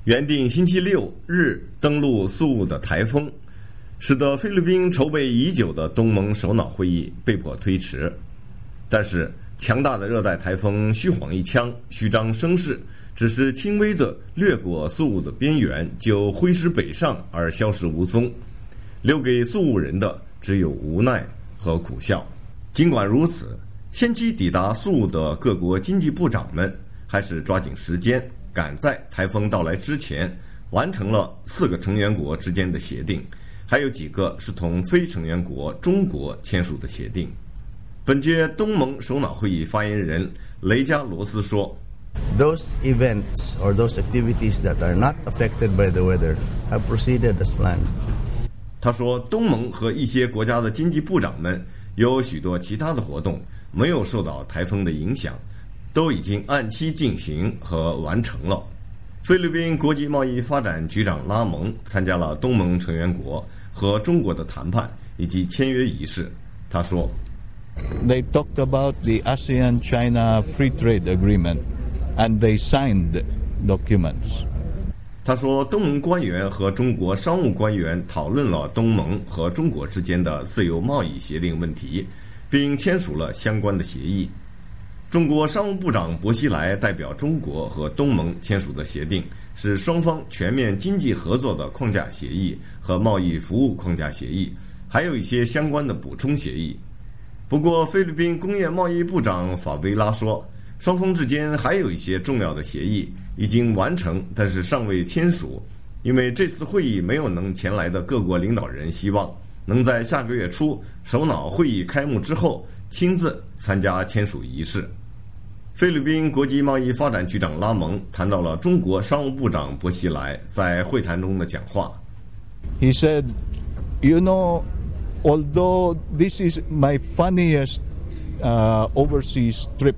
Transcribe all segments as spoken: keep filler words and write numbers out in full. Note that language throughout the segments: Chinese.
原定星期六日登陆宿务的台风，使得菲律宾筹备已久的东盟首脑会议被迫推迟。但是强大的热带台风虚晃一枪，虚张声势，只是轻微的掠过宿务的边缘，就挥师北上而消失无踪，留给宿务人的只有无奈和苦笑。尽管如此，先期抵达宿务的各国经济部长们还是抓紧时间，赶在台风到来之前完成了四个成员国之间的协定，还有几个是同非成员国中国签署的协定。本届东盟首脑会议发言人雷加罗斯说， Those events or those activities that are not affected by the weather have proceeded as planned. 他说，东盟和一些国家的经济部长们有许多其他的活动没有受到台风的影响，都已经按期进行和完成了。菲律宾国际贸易发展局长拉蒙参加了东盟成员国和中国的谈判以及签约仪式。他说， They talked about the ASEAN-China Free Trade Agreement and they signed documents. 他说，东盟官员和中国商务官员讨论了东盟和中国之间的自由贸易协定问题，并签署了相关的协议。中国商务部长薄熙来代表中国和东盟签署的协定是双方全面经济合作的框架协议和贸易服务框架协议，还有一些相关的补充协议。不过，菲律宾工业贸易部长法贝拉说，双方之间还有一些重要的协议已经完成，但是尚未签署，因为这次会议没有能前来的各国领导人希望能在下个月初首脑会议开幕之后亲自参加签署仪式。菲律宾国际贸易发展局长拉蒙谈到了中国商务部长薄熙来在会谈中的讲话。 He said, you know, although this is my funniest uh, overseas trip,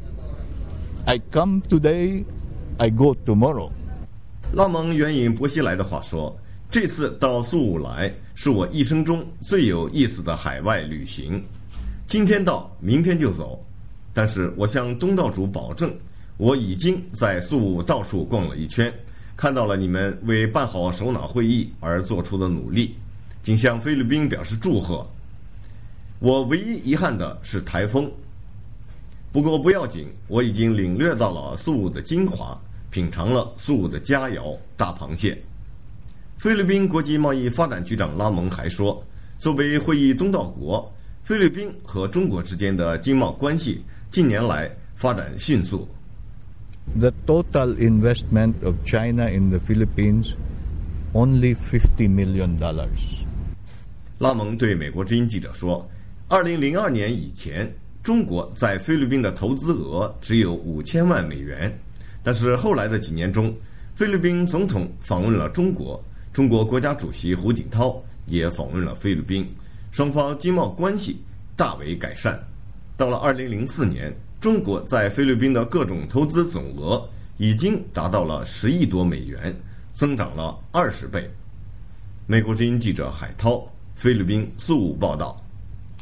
I come today, I go tomorrow. 拉蒙援引薄熙来的话说，这次到宿务来是我一生中最有意思的海外旅行，今天到明天就走，但是我向东道主保证，我已经在宿务到处逛了一圈，看到了你们为办好首脑会议而做出的努力，仅向菲律宾表示祝贺。我唯一遗憾的是台风，不过不要紧，我已经领略到了宿务的精华，品尝了宿务的佳肴大螃蟹。菲律宾国际贸易发展局长拉蒙还说，作为会议东道国，菲律宾和中国之间的经贸关系近年来发展迅速。 The total investment of China in the Philippines only fifty million dollars. 拉蒙对美国之音记者说，二零零二年以前，中国在菲律宾的投资额只有五千万美元，但是后来的几年中，菲律宾总统访问了中国，中国国家主席胡锦涛也访问了菲律宾，双方经贸关系大为改善。到了二零零四年，中国在菲律宾的各种投资总额已经达到了十亿多美元，增长了二十倍。美国之音记者海涛，菲律宾宿务报道。